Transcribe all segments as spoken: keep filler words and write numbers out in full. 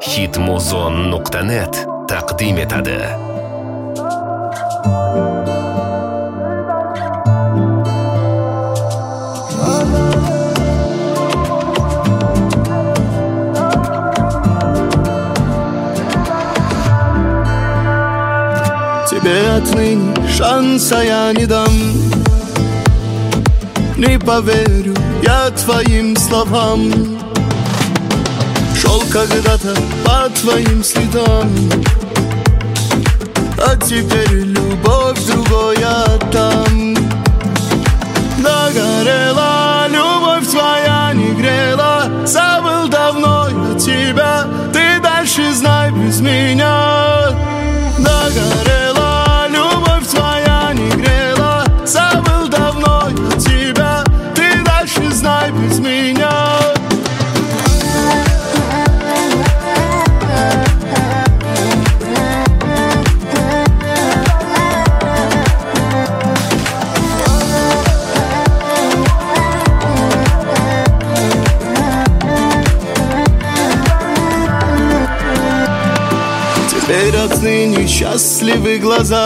hitmuzon nuqta net taqdim etadi. Тебе отныне шанса я не дам. Не поверю я твоим словам. Шел когда-то по твоим следам, а теперь любовь другая там. Догорела любовь твоя, не грела. Забыл давно я тебя, ты дальше знай без меня. Догорела любовь твоя, не грела. Забыл давно я тебя, ты дальше знай без меня. Теперь отныне счастливы глаза.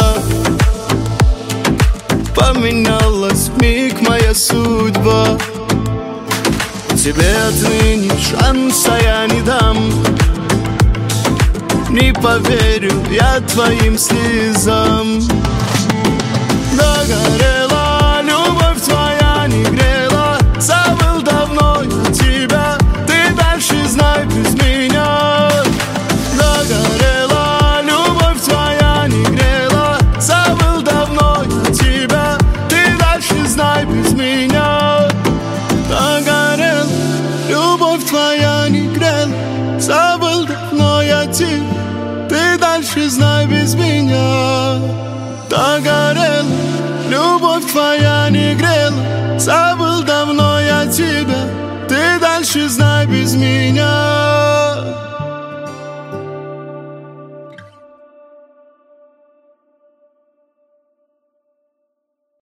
Поменялась вмиг моя судьба. Тебе отныне шанса я не дам. Не поверю я твоим слезам. Догорела любовь твоя, не грела. Забыл давно я тебя, ты дальше знай без меня. Догорела любовь твоя, не грела. Забыл давно я тебя, ты дальше знай без меня. Догорела любовь твоя, не грела. Забыл давно я тебя, ты дальше знай без меня. Догорела любовь твоя, не грела. Забыл давно я тебя, ты дальше знай без меня.